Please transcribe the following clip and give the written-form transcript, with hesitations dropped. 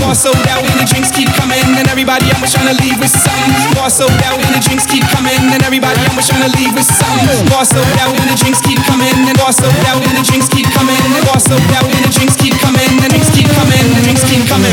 More sold out and the drinks keep coming, and everybody almost trying to leave with something. More sold out and the drinks keep coming, and everybody almost trying to leave with something. More sold out and the drinks keep coming, and more sold out and the drinks keep coming, and more sold out and the drinks keep coming, and the drinks keep coming, the drinks keep coming.